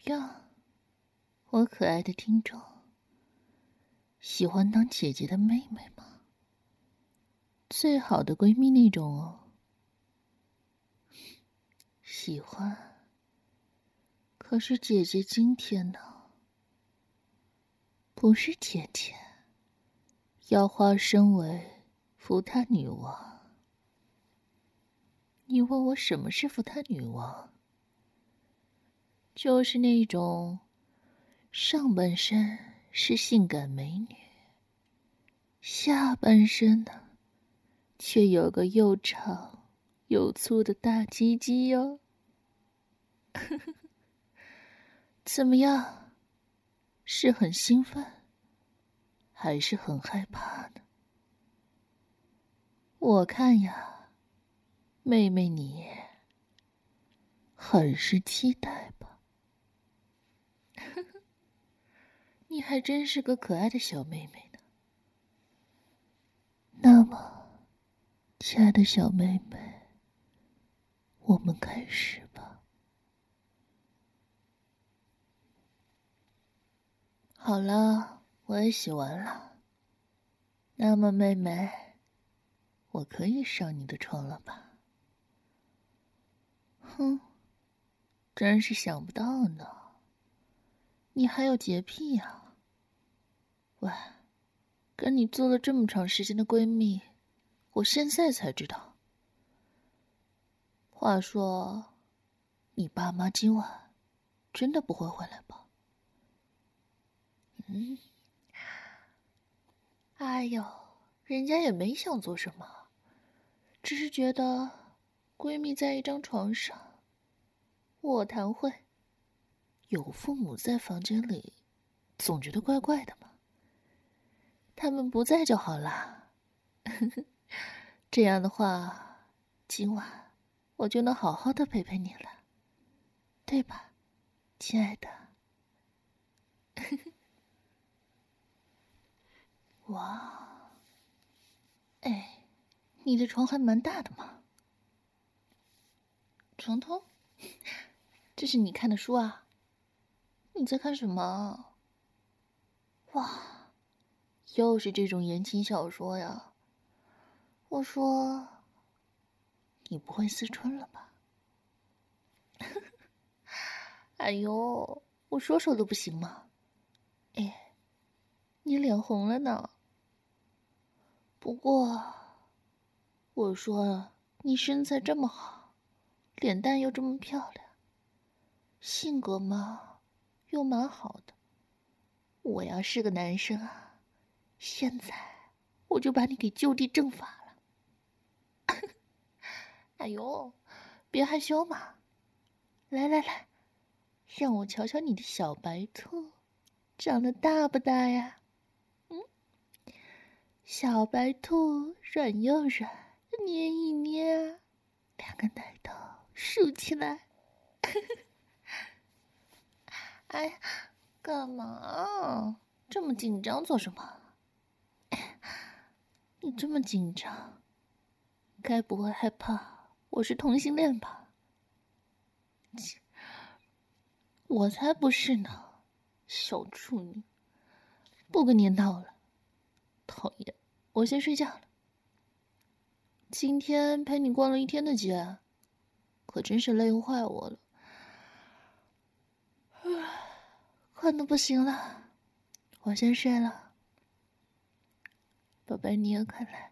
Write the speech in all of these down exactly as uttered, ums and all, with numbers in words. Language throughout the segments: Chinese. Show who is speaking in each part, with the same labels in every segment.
Speaker 1: 样，我可爱的听众，喜欢当姐姐的妹妹吗？最好的闺蜜那种哦。喜欢。可是姐姐今天呢？不是姐姐，要化身为扶她女王。你问我什么是扶她女王？就是那种上半身是性感美女，下半身呢，却有个又长又粗的大鸡鸡哟。怎么样？是很兴奋，还是很害怕呢？我看呀，妹妹你很是期待吧？你还真是个可爱的小妹妹呢。那么，亲爱的小妹妹，我们开始吧。好了，我也洗完了。那么，妹妹，我可以上你的床了吧？哼，真是想不到呢，你还有洁癖呀？喂，跟你做了这么长时间的闺蜜，我现在才知道。话说，你爸妈今晚真的不会回来吧？嗯，哎呦，人家也没想做什么，只是觉得闺蜜在一张床上，卧谈会，有父母在房间里，总觉得怪怪的嘛。他们不在就好啦。这样的话，今晚我就能好好的陪陪你了，对吧，亲爱的？哇，哎，你的床还蛮大的嘛。床头？这是你看的书啊？你在看什么？哇，又是这种言情小说呀。我说，你不会思春了吧？哎呦，我说说都不行吗？哎，你脸红了呢。不过，我说你身材这么好，脸蛋又这么漂亮，性格嘛又蛮好的。我要是个男生啊，现在我就把你给就地正法了。哎呦，别害羞嘛，来来来，让我瞧瞧你的小白兔，长得大不大呀？嗯，小白兔软又软，捏一捏啊，两个奶头竖起来。哎，干嘛？这么紧张做什么？你这么紧张，该不会害怕我是同性恋吧？切，我才不是呢，小处女！不跟你闹了，讨厌！我先睡觉了。今天陪你逛了一天的街，可真是累坏我了，困得不行了，我先睡了。宝贝，你也快来。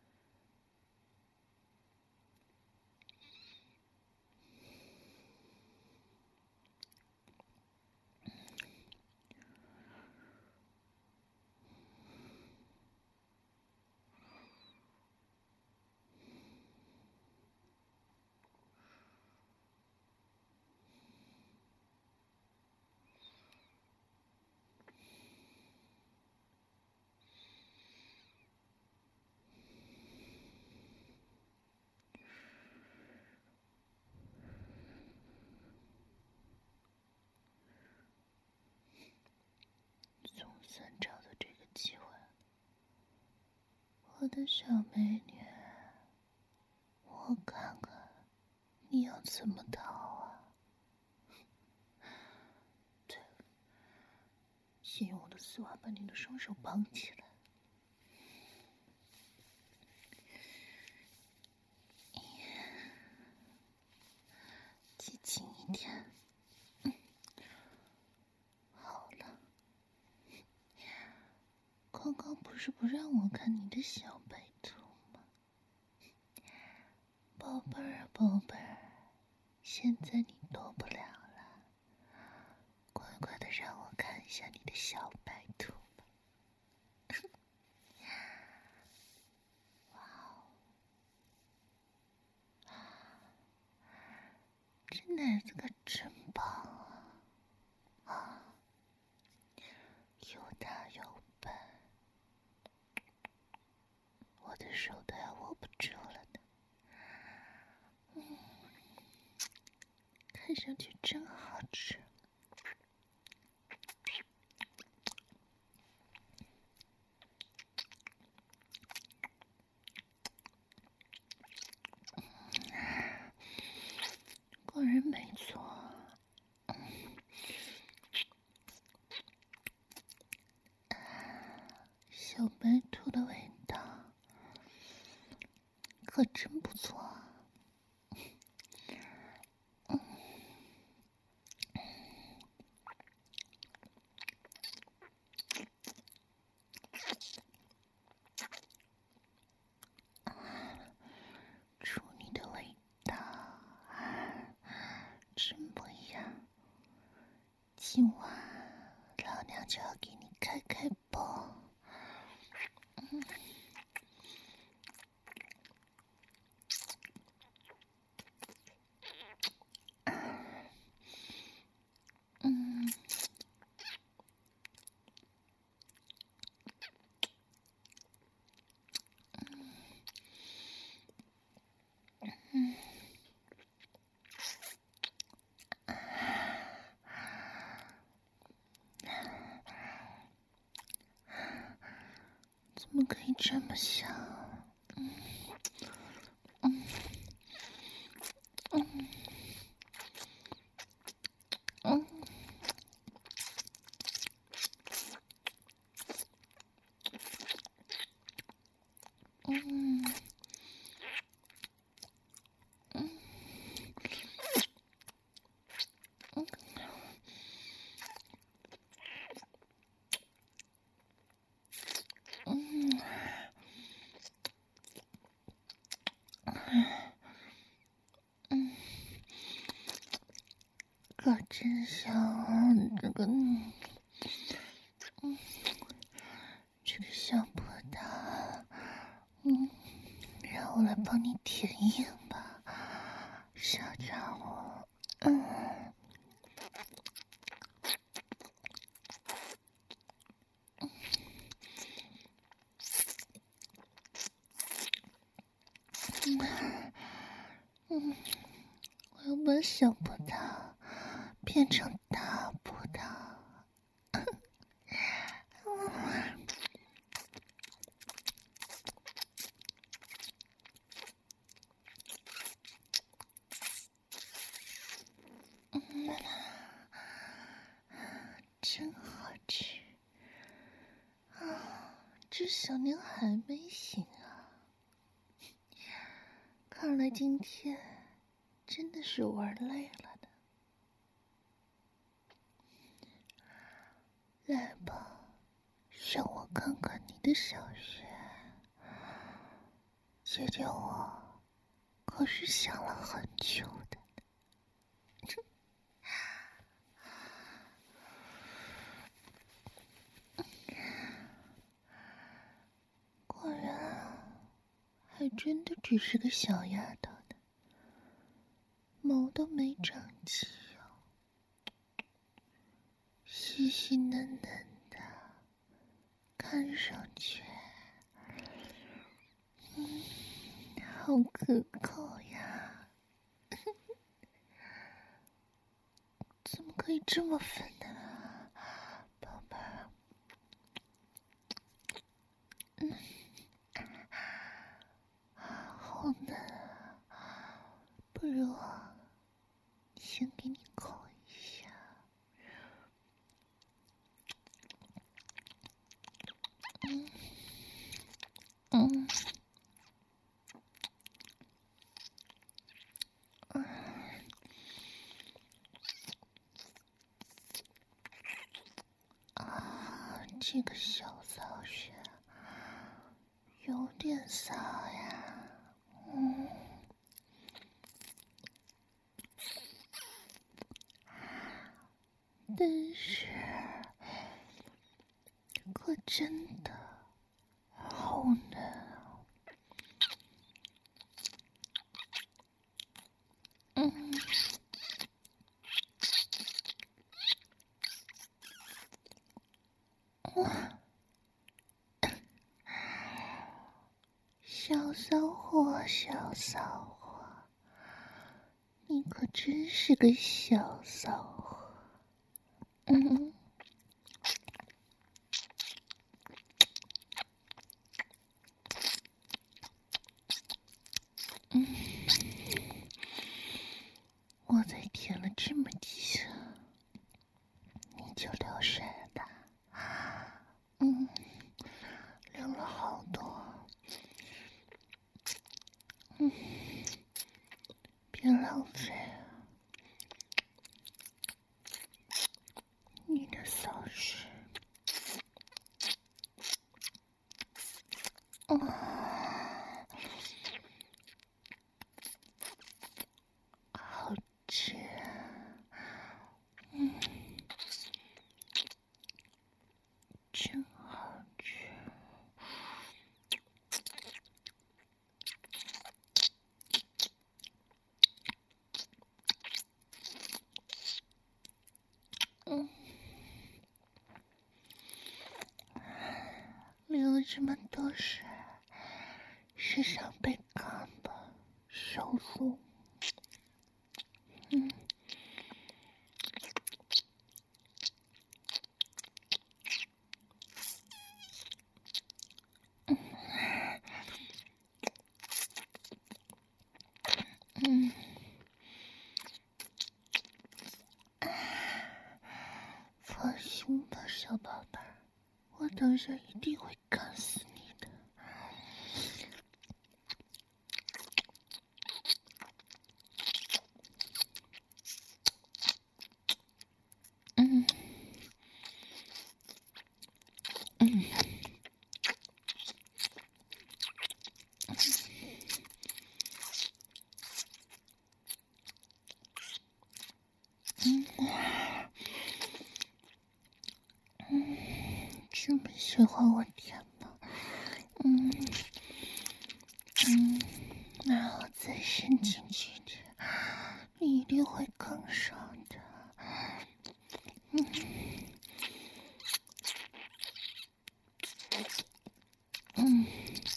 Speaker 1: 总算找到这个机会了，我的小美女，我看看你要怎么逃啊！ 死我把你的双手绑起来。记轻一点。嗯，好了。刚刚不是不让我看你的小白兔吗？宝贝儿啊，宝贝儿，现在你躲不了了，乖乖的让我看一下你的小白兔吧。哇哦，这奶子可真棒啊！啊，又大又笨，我的手都要握不住了呢。嗯，看上去真好吃。果然没错。小白兔的味道可真不错啊。处女的味道真不一样。今晚老娘就要给你开开包。嗯，嗯，嗯，怎么可以这么香？嗯，嗯，嗯，嗯。嗯，嗯，嗯，嗯，嗯，可真香！这个，嗯，嗯，这个小葡萄，嗯，让我来帮你舔饮吧，小家伙。嗯。嗯，我要把小葡萄变成大葡萄。嗯，真好吃啊！这小妞还没醒啊，看来今天真的是玩累了的。来吧，让我看看你的小穴。姐姐我可是想了很久的。果然还真的只是个小丫头呢，毛都没长齐哦，细细嫩嫩的，看上去，嗯，好可口呀！怎么可以这么粉呢？宝贝儿，嗯，好嫩啊！不如先给你口一下。 这个小骚穴有点骚呀。嗯，但是可真的好难。嗯，哇，小骚货，小骚货，你可真是个小骚货。嗯。嗯，我才舔了这么几下，你就流水了。嗯，流了好多。嗯，别浪费你的骚事。嗯，好吃。嗯，真好吃。嗯，流了这么多水，是想被干吧，小鹿？嗯。嗯，放心吧，小宝贝儿，我等下一定会干死你的。嗯嗯嗯嗯，这么喜欢我舔吗？嗯嗯，那我再伸进去点，你一定会更爽的。嗯嗯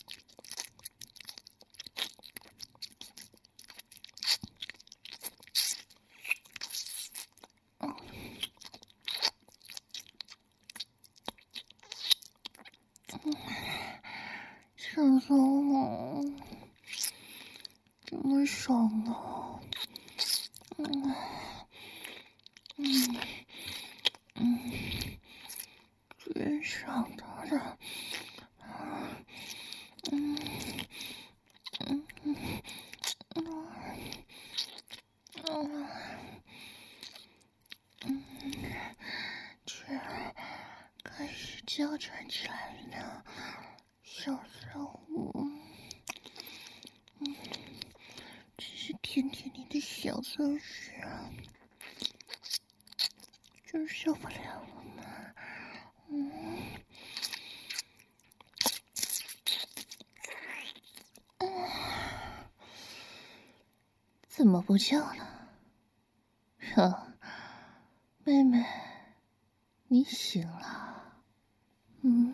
Speaker 1: 小松猫，这么爽啊！嗯嗯嗯，真爽的了。嗯嗯嗯嗯嗯嗯，这开始娇喘起来了呢，小骚货。嗯，只是舔舔你的小骚穴，真受不了了嘛。嗯。怎么不叫呢？哼，妹妹，你醒了？嗯？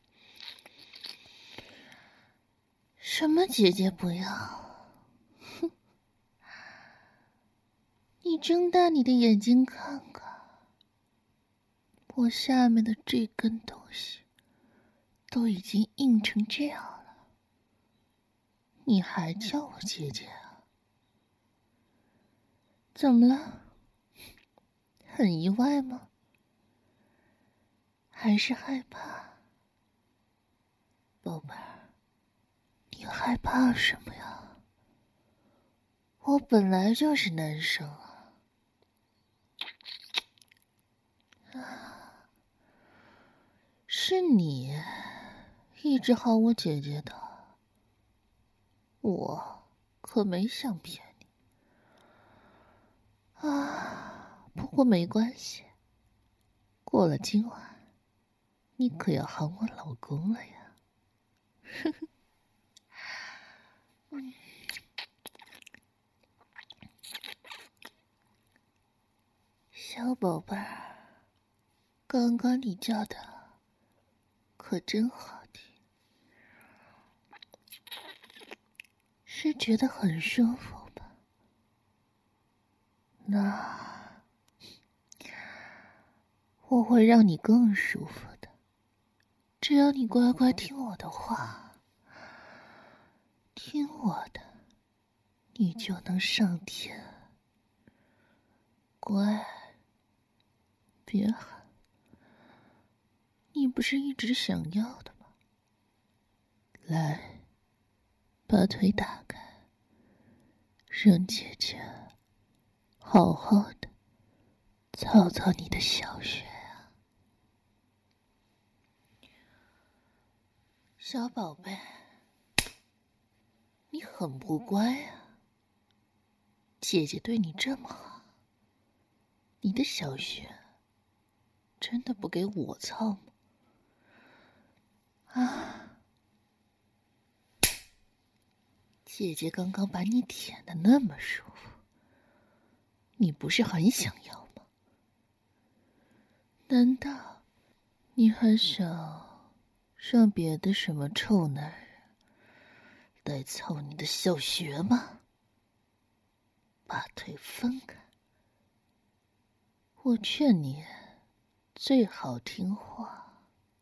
Speaker 1: 什么姐姐不要？哼！你睁大你的眼睛看看，我下面的这根东西都已经硬成这样了，你还叫我姐姐啊？怎么了？很意外吗？还是害怕？宝贝儿，你害怕什么呀？我本来就是男生啊！啊， 是你一直喊我姐姐的，我可没想骗你啊。不过没关系，过了今晚，你可要喊我老公了呀。呵呵。嗯，小宝贝儿，刚刚你叫的可真好听，是觉得很舒服吧？那我会让你更舒服的，只要你乖乖听我的话，听我的，你就能上天。乖，别喊，你不是一直想要的吗？来，把腿打开，让姐姐好好的操操你的小穴啊。小宝贝，你很不乖啊。姐姐对你这么好，你的小穴真的不给我操吗？啊！姐姐刚刚把你舔得那么舒服，你不是很想要吗？难道你还想让别的什么臭男人来操你的小穴吗？把腿分开，我劝你最好听话。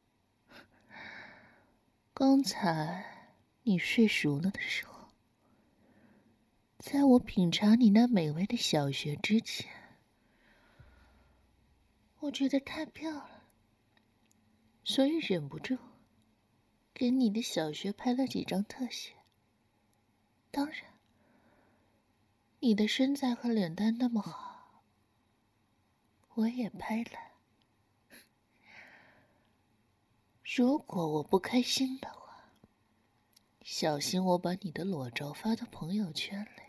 Speaker 1: 刚才你睡熟了的时候，在我品尝你那美味的小穴之前，我觉得太漂亮了，所以忍不住给你的小穴拍了几张特写。当然，你的身材和脸蛋那么好，我也拍了。如果我不开心的话，小心我把你的裸照发到朋友圈里。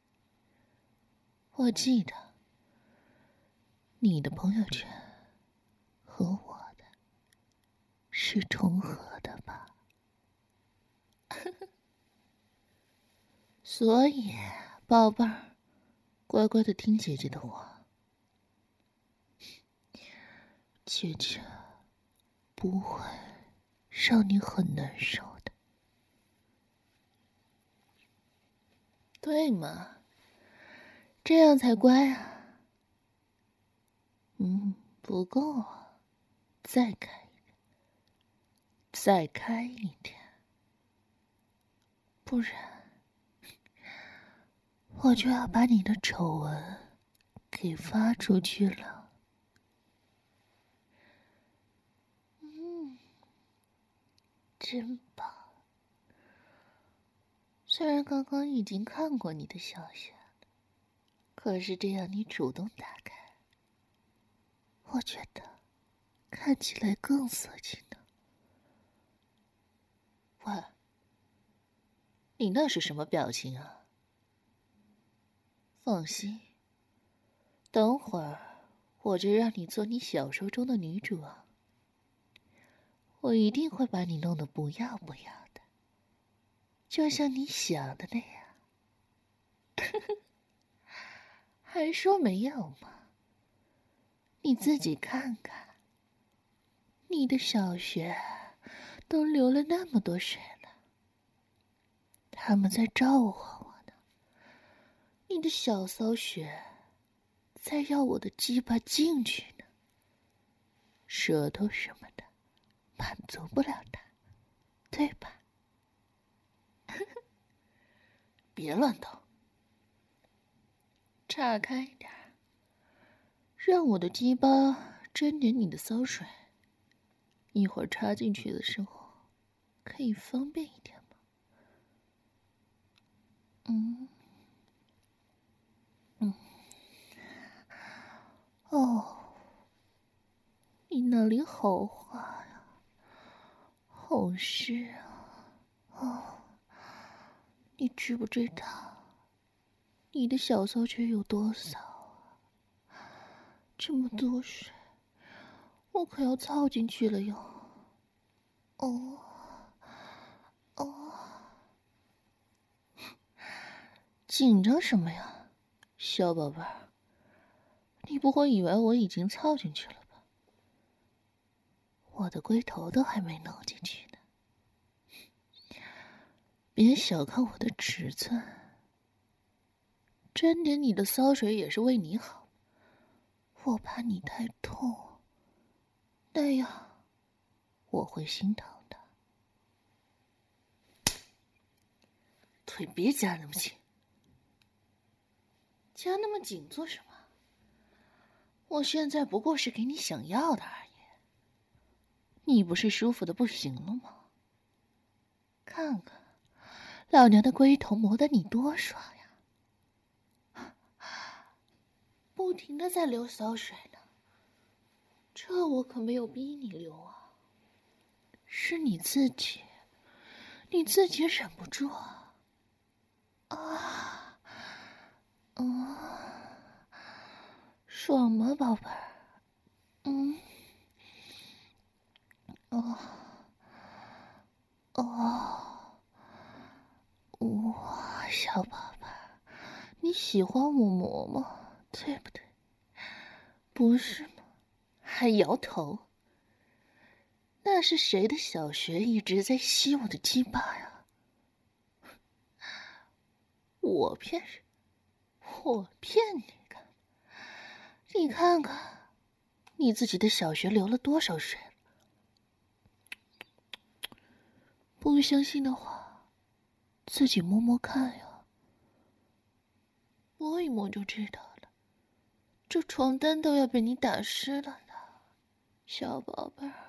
Speaker 1: 我记得你的朋友圈和我的是重合的吧？所以，宝贝儿，乖乖的听姐姐的话，姐姐不会让你很难受的，对吗？这样才乖啊。嗯，不够啊，再开一点，再开一点，不然我就要把你的丑闻给发出去了。嗯，真棒。虽然刚刚已经看过你的小穴了，可是这样你主动打开，我觉得看起来更色情呢。喂，你那是什么表情啊？放心，等会儿我就让你做你小说中的女主啊。我一定会把你弄得不要不要的，就像你想的那样。还说没有吗？你自己看看，你的小穴都流了那么多水了，他们在召唤我呢。你的小骚穴在要我的鸡巴进去呢，舌头什么的满足不了他，对吧？别乱动，岔开一点，让我的鸡巴沾点你的骚水，一会儿插进去的时候可以方便一点吗？嗯嗯，哦，你那里好滑呀， 好湿啊！哦，你知不知道，你的小骚穴有多骚啊？这么多水，我可要操进去了哟！哦，哦，紧张什么呀，小宝贝儿？你不会以为我已经操进去了吧？我的龟头都还没弄进去呢。别小看我的尺寸，沾点你的骚水也是为你好。我怕你太痛，那样我会心疼的。腿别夹那么紧，夹那么紧做什么？我现在不过是给你想要的而已。你不是舒服的不行了吗？看看，老娘的龟头磨得你多爽呀！不停的在流骚水呢，这我可没有逼你流啊，是你自己，你自己忍不住啊！啊，嗯，爽吗，宝贝儿？嗯，哦，哦，哇，小宝贝儿，你喜欢我磨吗？对不对？不是吗？还摇头？那是谁的小穴一直在吸我的鸡巴呀？我骗人？我骗你干？你看看，你自己的小穴流了多少水了？不相信的话，自己摸摸看呀。摸一摸就知道了。这床单都要被你打湿了呢，小宝贝儿。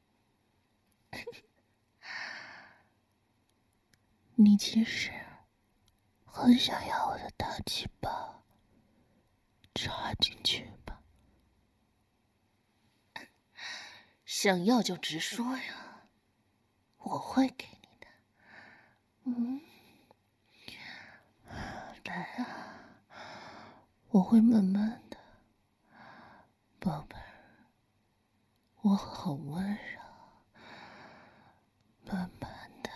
Speaker 1: 你其实很想要我的大鸡巴，插进去吧。想要就直说呀，我会给你的。嗯，来啊，我会慢慢的，宝贝儿，我好温柔，慢慢的。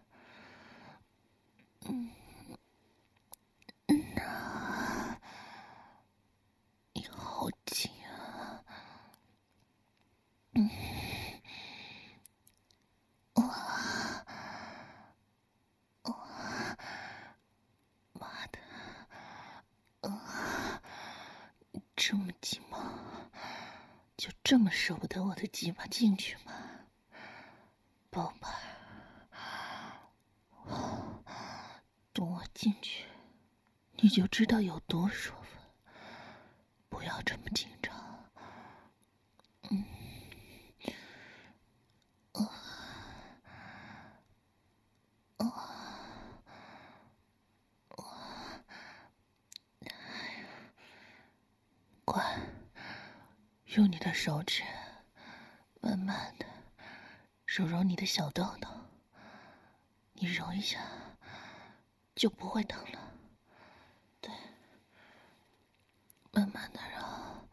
Speaker 1: 嗯嗯啊，你好紧啊！嗯，哇，哇，妈的，啊，这么紧吗？就这么舍不得我的鸡巴进去吗，宝贝儿？等我进去，你就知道有多舒服了。不要这么紧张。嗯，啊，啊，啊，乖，用你的手指慢慢的揉揉你的小豆豆，你揉一下就不会疼了。对，慢慢的揉。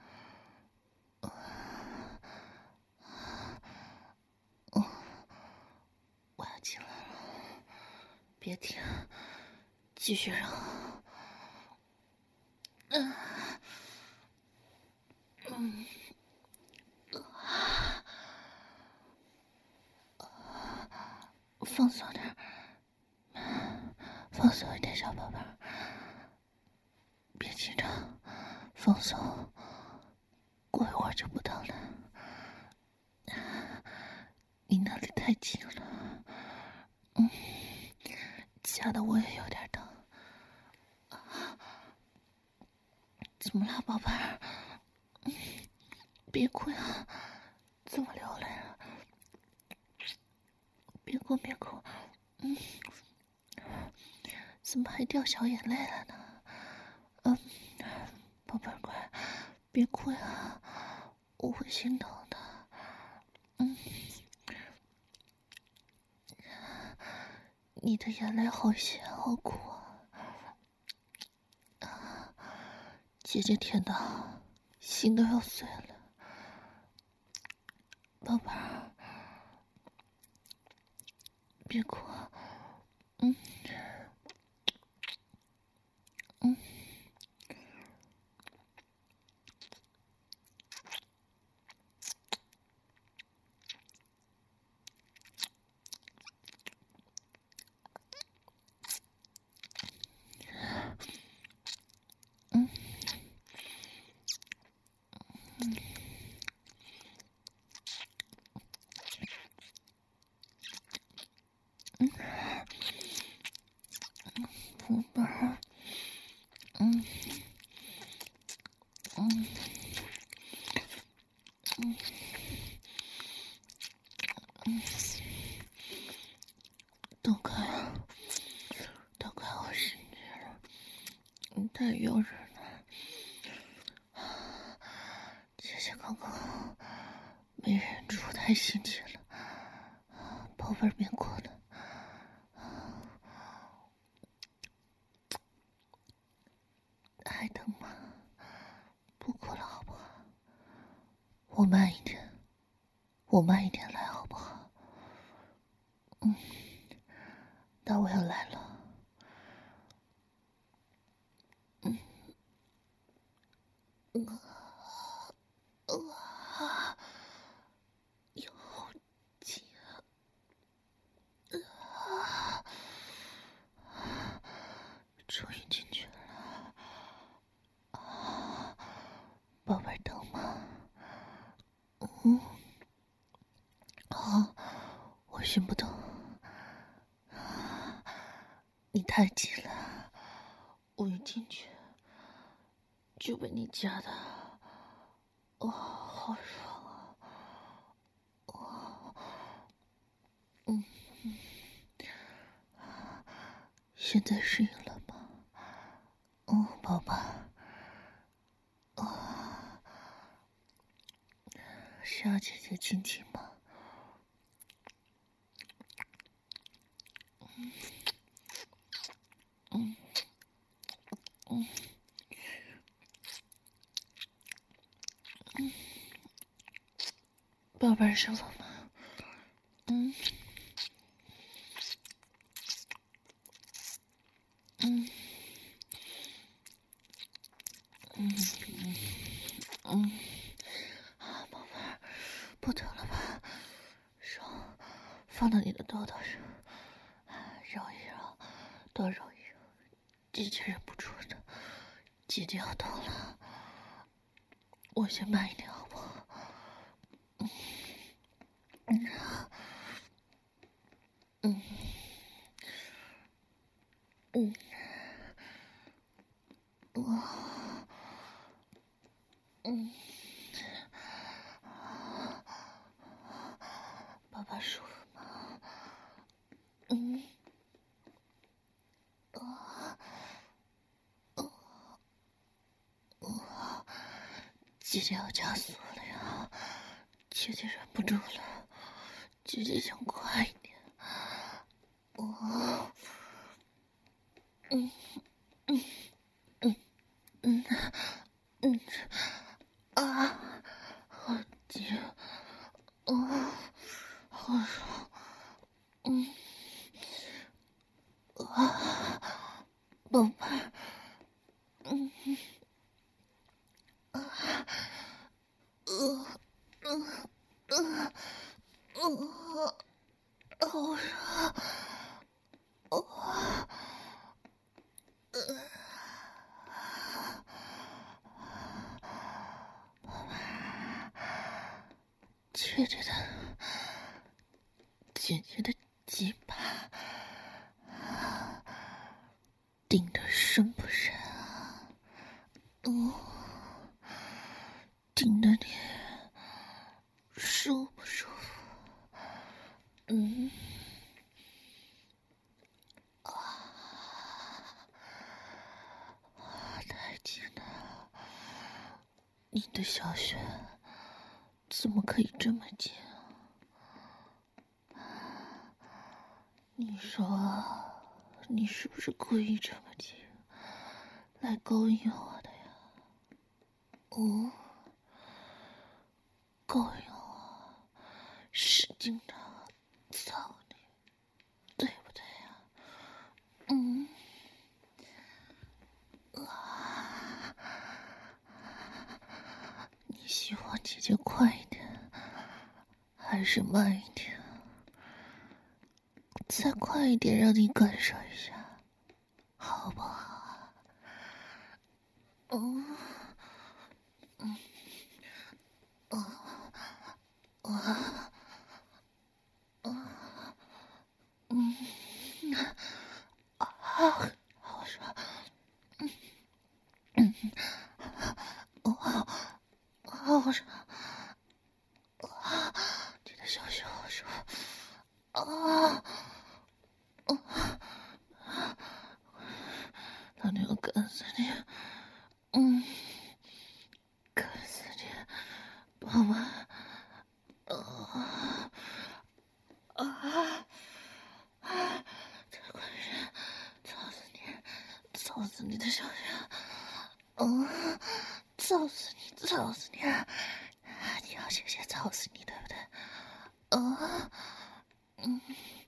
Speaker 1: 嗯，我要进来了，别停，继续揉。嗯，嗯，放松点，放松一点，小宝贝儿，别紧张，放松，过一会儿就不疼了。你那里太紧了，嗯，夹的我也有点疼。怎么了，宝贝儿？嗯，别哭呀，怎么流泪了？别哭，别哭。嗯，怎么还掉小眼泪了呢？嗯，宝贝儿乖，别哭呀，我会心疼的。嗯， 你的眼泪好咸好苦啊！姐姐甜的心都要碎了。宝贝儿，别哭，嗯嗯。嗯嗯嗯，宝贝儿，嗯嗯嗯嗯，都快了，都快我心去了，你太诱人了。姐姐刚刚没忍住，太心急了，宝贝儿别哭了。还疼吗？不哭了好不好？我慢一点，我慢一点来好不好？嗯，那我要来了。嗯嗯啊，有好紧啊！终于进去了啊！宝贝儿疼吗？嗯，好，我心不动。你太急了，我一进去就被你夹的，哇、哦，好爽啊！哇、哦，嗯嗯，现在适应了吗？嗯，宝宝，啊、需要姐姐亲亲吗？嗯嗯嗯，宝贝舒服吗？嗯嗯嗯嗯，啊，宝贝儿，不疼了吧？手放到你的痘痘上，揉一揉，多揉一揉，姐姐忍不住的，姐姐要痛了，我先慢一点好不好？嗯嗯嗯，我嗯，爸爸舒服吗？嗯，啊啊，姐姐要加速了呀！姐姐忍不住了，姐姐想快一点。我，嗯嗯嗯嗯嗯啊，好紧，啊，好爽，嗯啊，宝贝儿，嗯啊，呃呃呃呃，好爽，哇，呃。姐姐的，姐姐的鸡巴顶得深不深啊？哦，顶得你舒不舒服？嗯，啊，太紧了！你的小穴怎么可以这么紧啊？ 你说，你是不是故意这么近来勾引我的呀？哦，勾引我，使劲的操你，对不对呀？嗯，啊，你希望姐姐快一点，还是慢一点？再快一点，让你感受一下，好不好？嗯，嗯，嗯，啊，啊，嗯，啊，好爽，嗯嗯，哇，好爽，哇，你的小穴好舒服，啊，啊，老娘干死你！嗯，干死你，宝宝！啊啊啊！这快点，操死你！操死你的小人！嗯，操死你！操死你！啊！你要姐姐操死你，对不对？啊，嗯，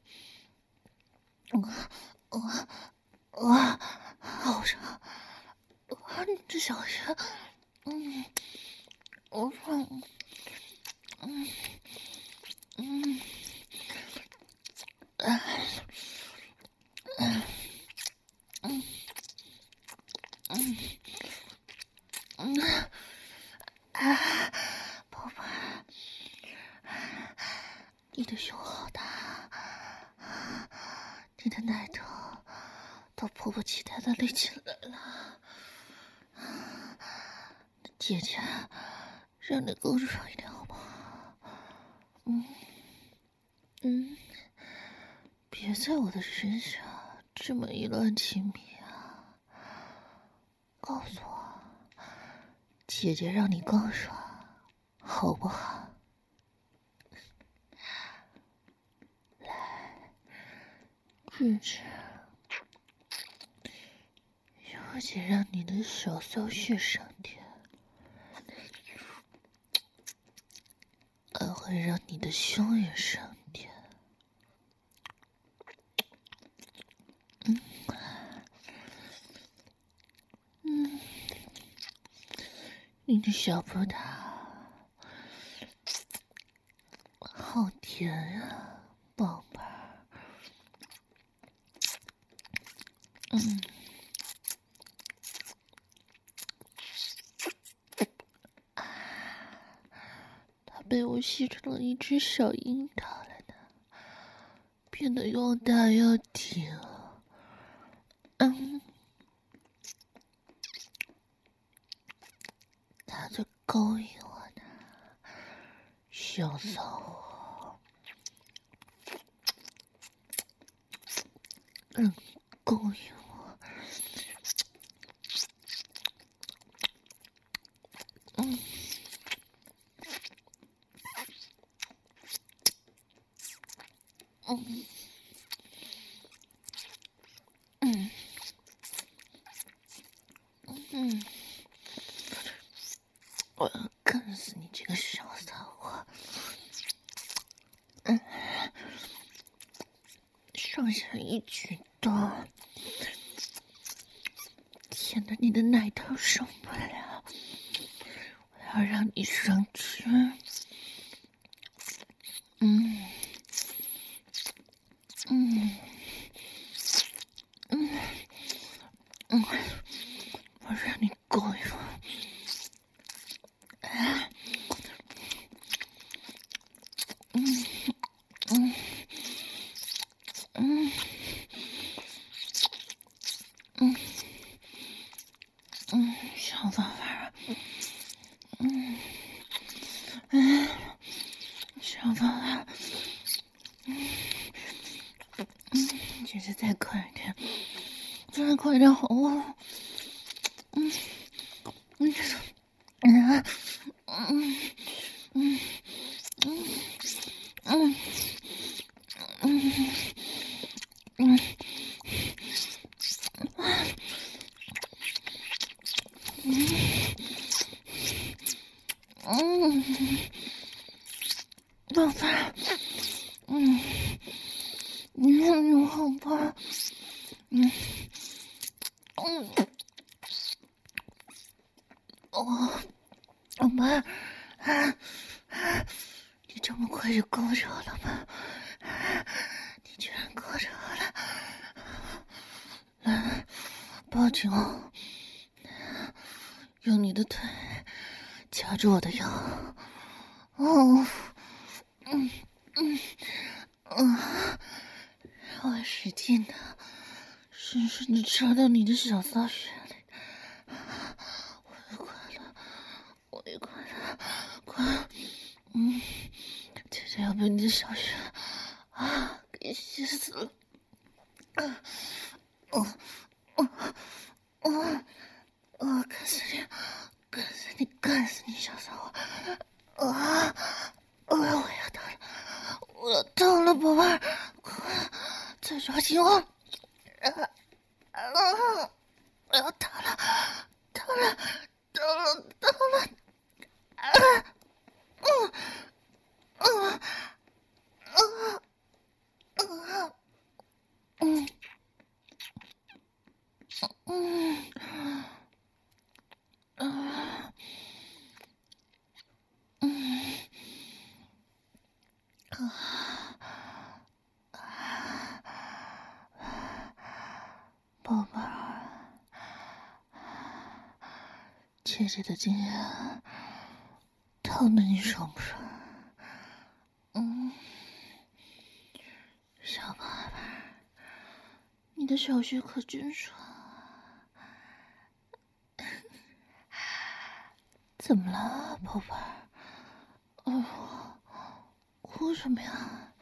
Speaker 1: 我我我好爽！哇，你这小人！嗯，我嗯嗯嗯啊嗯嗯嗯嗯啊，宝贝儿，你的胸好大，你的奶头都迫不及待的立起来了。姐姐，让你更爽一点好不好？嗯嗯，别在我的身上这么意乱情迷啊！告诉我，姐姐让你更爽，好不好？来，智智，小姐让你的小骚穴上天，还会让你的胸也上天。嗯嗯，你的小葡萄好甜啊，宝贝儿。嗯，它被我吸成了一只小樱桃了呢，变得又大又挺。嗯，它在勾引我呢，小骚货。嗯，勾引我。嗯嗯嗯嗯，我要干死你这个小骚货！嗯，上下一举动，舔得你的奶头受不了，我要让你上去。嗯嗯嗯嗯，我让你勾引我。啊，嗯嗯嗯嗯嗯，想办法。嗯嗯，想办法。嗯嗯，姐姐再快一点，再快一点好吗？嗯嗯嗯嗯嗯嗯嗯嗯嗯，宝贝儿，嗯，你看你好棒，嗯嗯，哦，宝贝儿，啊啊，你这么快就够着了吗？你居然够着了！来，抱紧我，用你的腿夹住我的腰。哦，嗯嗯嗯，让我使劲的，深深的插到你的小骚穴里。我也快了，我也快了，快！嗯，姐姐要被你的小穴啊给吸死了。啊，哦，哦，哦，哦，干死你！干死你！干死你，小骚货！啊！我要我要逃了！我要逃了，宝贝儿，快，再抓紧我！啊啊！我要逃了，逃了，逃了，逃了！啊！嗯嗯嗯嗯嗯嗯嗯嗯宝贝儿，姐姐的经验，烫的你爽不爽？嗯，小宝贝儿，你的小穴可真爽啊！怎么了，宝贝儿？哦，哭什么呀？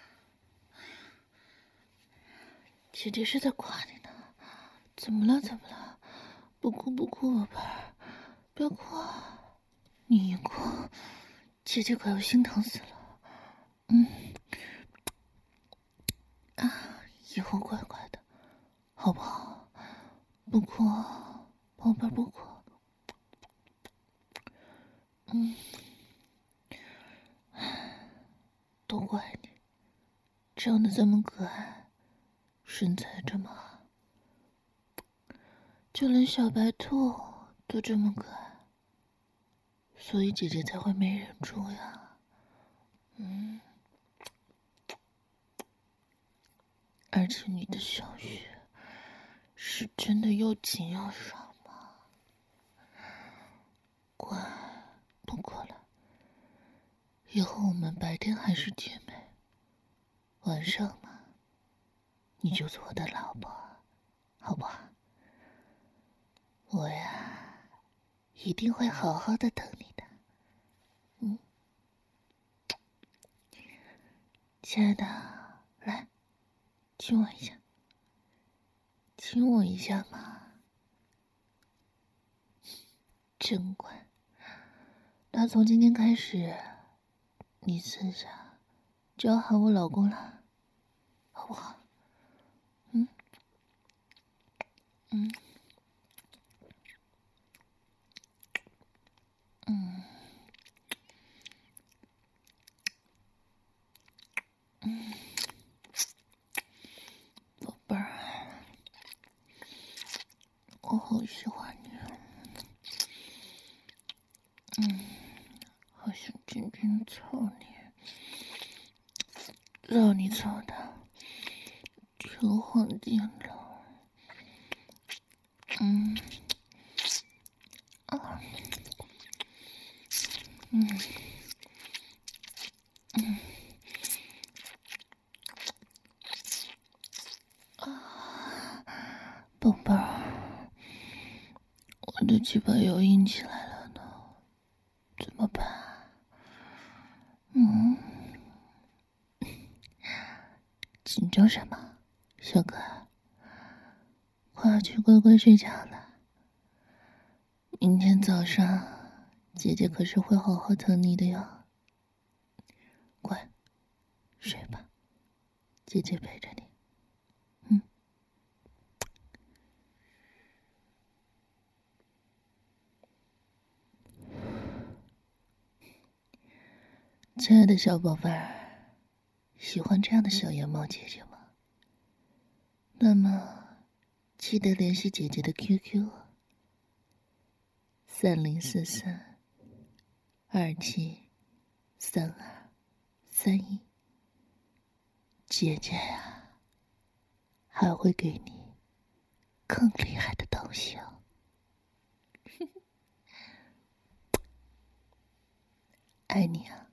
Speaker 1: 姐姐是在夸你呢。怎么了？怎么了？不哭不哭，宝贝儿，不要哭啊！你一哭，姐姐可要心疼死了。嗯，啊，以后乖乖的，好不好？不哭啊，宝贝儿，不哭。嗯，都怪你，长得这么可爱，身材这么好，就连小白兔都这么可爱，所以姐姐才会没忍住呀。嗯，而且你的小穴是真的又紧又爽吗？乖，不哭了。以后我们白天还是姐妹，晚上嘛，你就做我的老婆，好不好？我呀，一定会好好的疼你的。嗯，亲爱的，来，亲我一下，亲我一下嘛，真乖。那从今天开始，你自然就要喊我老公了，好不好？嗯嗯嗯嗯，宝贝儿，我好喜欢你。嗯，好想紧紧凑你，让你凑的天荒地老。嗯啊嗯嗯啊，宝贝儿，我的鸡巴又硬起来了呢，怎么办？嗯，紧张什么，小可爱？快要去乖乖睡觉了。明天早上，姐姐可是会好好疼你的哟。乖，睡吧，姐姐陪着你。嗯。 亲爱的小宝贝儿，喜欢这样的小野猫姐姐吗？那么，记得联系姐姐的 Q Q：三零四三二七三二三一。姐姐呀，还会给你更厉害的东西哦。爱你啊。